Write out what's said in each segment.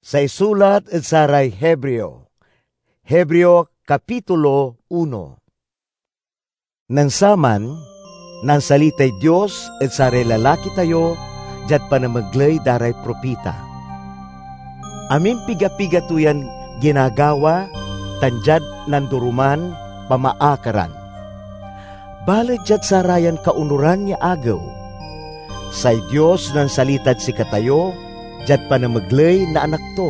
Sa isulat at saray Hebreo Kapitulo 1. Nansaman, nang salitay Diyos at saray lalaki tayo, jat panamaglay daray propita. Amin piga-piga tuyan ginagawa, tanjad nanduruman, pamaakaran. Balit jat sarayan kaunuran niya agaw. Say Diyos nang salitad si katayo, jat panamaglay na anak to.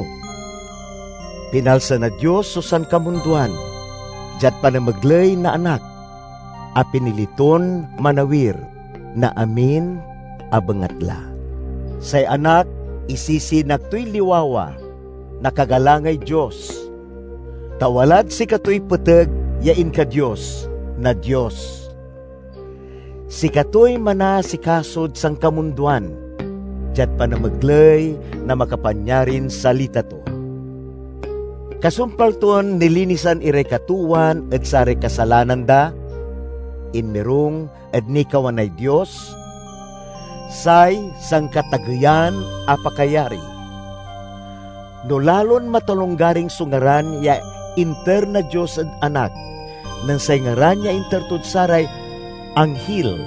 Pinalsa na Diyos susan kamunduan, jat panamaglay na anak. A piniliton manawir, na amin abangatla. Say anak, isisi nagtoy liwawa, nakagalangay Diyos. Tawalad si katoy peteg, yain ka Diyos, na Diyos. Si katoy mana si kasod sang kamunduan, jat panamaglay na makapanyarin salita to. Kasumpalton nilinisan iray katuan at sari kasalanan da, inmirong at nikawanay Diyos, say sang katagayan apakayari. No lalon matalonggaring sungaran ya inter na Diyos at anak, nang say ngaran ya intertud saray anghel.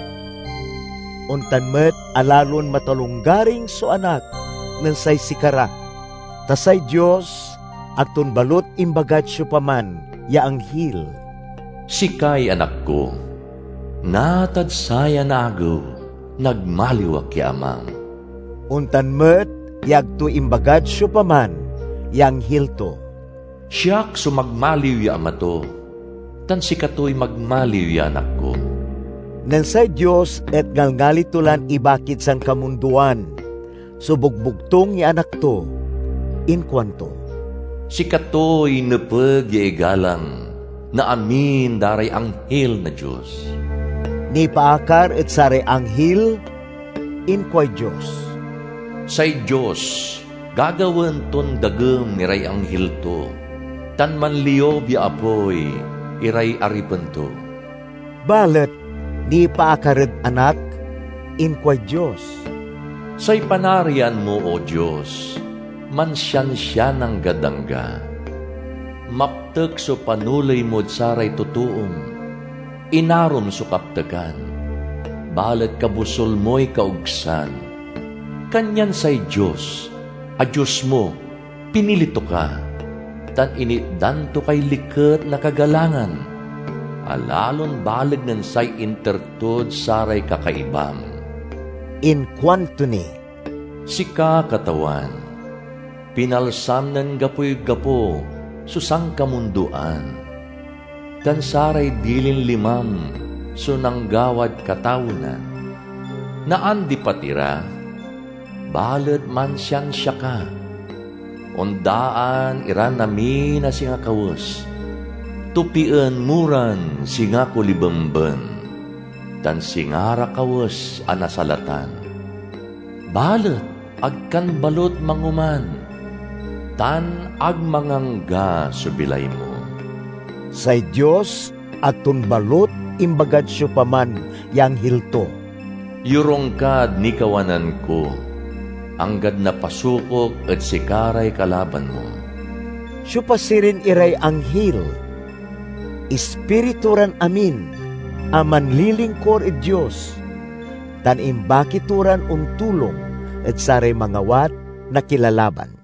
Untan met alalon matalonggaring so anak, nang say sikara. Tasay Diyos, agton balot imbagat siya paman, ya anghel. Sikay anak ko, natad saya na agaw, nagmaliwak ki amam. Untan met, yagto imbagad siya paman, ya anghel to. Siyak sumagmaliw ya ama to, tan si kato'y magmaliw ya anak ko. Nansay Diyos et ngalngalitulan ibakit sang kamunduan, subugbugtong ya anak to, inkwanto. Si kato'y nepeg ya igalang, na amin daray anghel na Diyos. Ni paakar et sare anghel, inkway Diyos. Say Diyos, gagawan ton dagem niray anghel to, tan manliyob ya apoy, iray aripen to. Balet, ni paakared anak, inkway Diyos. Say panarian mo, O Diyos, mansyan ng gadangga. Maptek so panulay mo't saray tutuom, inarom so kaptagan, balet kabusol mo'y kaugsan. Kanyan say Diyos, a Diyos mo, pinilito ka, tan initdan to kay liket na kagalangan, alalon balag ng say intertod saray kakaibam. In kwanto ni, sika katawan, pinalsam ng gapoy-gapo, susang kamunduan, tan saray dilin limam, sunanggawad katawunan, naan di patira, balad man siyang siyaka, ondaan iran nami na singa kawus, tupian muran singa kulibemben, tan singara kawus anasalatan, balad agkan balot manguman, tan agmangangga subilay mo. Say Diyos at tunbalot imbagad siya paman yang hilto. Yurongkad ni kawanan ko, anggad na pasukok at sikaray kalaban mo. Siya pasirin iray anghel, espirituran amin, aman lilingkor i Diyos, tan imbakituran untulong at saray mangawat na kilalaban.